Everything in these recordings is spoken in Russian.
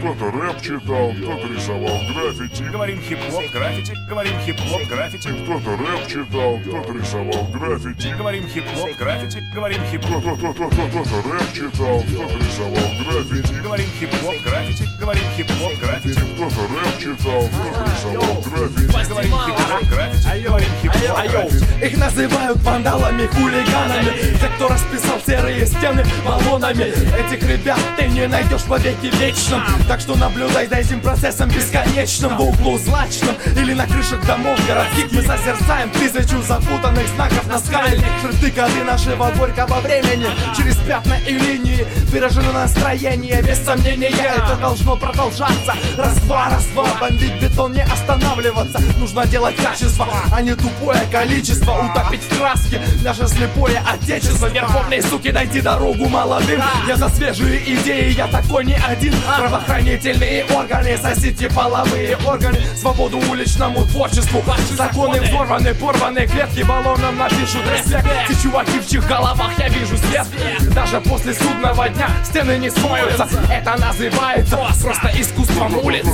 Кто-то рэп читал, кто-то рисовал граффити. Говорим хип-хоп, граффити. Говорим хип-хоп, граффити. Кто-то рэп читал, кто-то рисовал граффити. Говорим хип-хоп, граффити. Говорим хип-хоп. Кто-то рэп читал, кто-то рисовал граффити. Говорим хип-хоп, граффити. Говорим хип-хоп, граффити. Кто-то рэп читал, кто-то рисовал граффити. Говорим хип-хоп, граффити. Говорим хип-хоп, граффити. Их называют вандалами, хулиганами. Те, кто расписал серые стены баллонами. Этих ребят ты не найдешь во веки вечном. Так что наблюдай за этим процессом бесконечным. В углу злачном или на крышах домов городских мы созерцаем тысячу запутанных знаков на скале. Шрифты коды нашего горького времени. Через пятна и линии выражено настроение. Без сомнения это должно продолжаться. Раз-два, бомбить бетон, не останавливаться. Нужно делать качество, а не тупое количество. Утопить в краске наше слепое отечество. Верховные суки, дайте дорогу молодым. Я за свежие идеи, я такой не один. Правоохранительные органы, сосите половые органы. Свободу уличному творчеству. Законы взорваны, порваны, клетки баллоном напишут респект. Те чуваки, в чьих головах я вижу свет. Даже после судного дня стены не смоются. Это называется просто искусством улицы.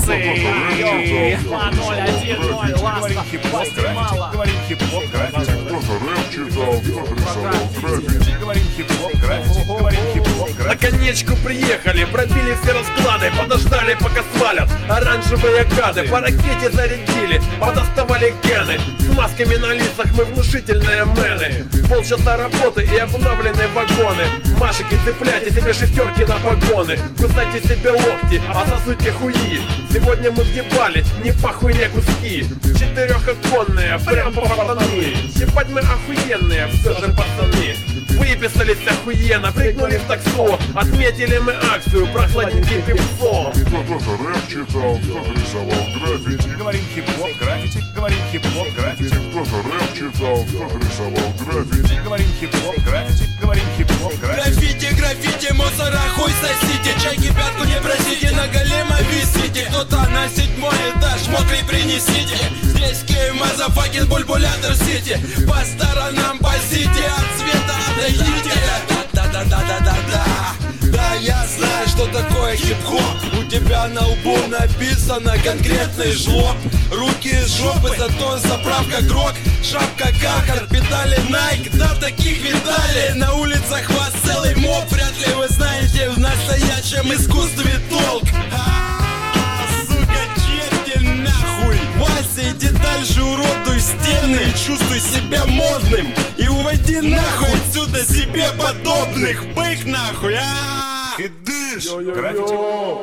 2-0, 1-0, Говорим хип-хоп, граффити. Говорим хип-хоп, граффити. Кто-то рэп читал, кто-то рисовал граффити. Говорим хип-хоп, граффити. Говорим хип-хоп, На граффити. конечку приехали, пробили все расклады, подождали, пока свалят оранжевые гады. По ракете зарядили, подоставали гены. С масками на лицах мы внушительные мены. Полчаса работы и обновленные вагоны. Машики, цепляйте себе шестерки на погоны. Кусайте себе локти, а засуйте хуи. Сегодня мы въебали, не похуйне куски. Четырехоконные, прям по пацаны. Ебать мы охуенные, все же пацаны. Выписались охуенно, прыгнули в таксо. Отметили мы акцию, прохладненький пивцо. Кто-то рэп читал, кто-то рисовал граффити. Говорим хип-хоп, граффити. Говорим хип-хоп, граффити. Кто-то рэп читал, кто-то рисовал граффити. Говорим хип-хоп, граффити. Говорим хип-хоп, граффити. Граффити, мусора, хуй сосите. Чайки пятку не просите, на голема висите. Кто-то на 7-й этаж, мокрый принесите. Здесь кей, мазафакин, бульбулятор сити. По сторонам пасите, от света отойдите. Да-да-да-да-да-да. Да, я знаю, что такое хип-хоп. У тебя на лбу написано конкретный жлоб. Руки из жопы, зато заправка грок. Шапка Carhartt, педали Nike. Да, таких видали. На улицах вас целый моб. Вряд ли вы знаете в настоящем искусстве толк. Сука, черти нахуй. Вася, иди дальше, уродуй стены. И чувствуй себя модным. И уводи нахуй отсюда себе подобных. Бык нахуй, И дышь. Граффити.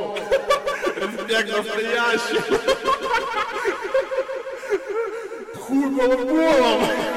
Как настоящий. Хуй балаболом.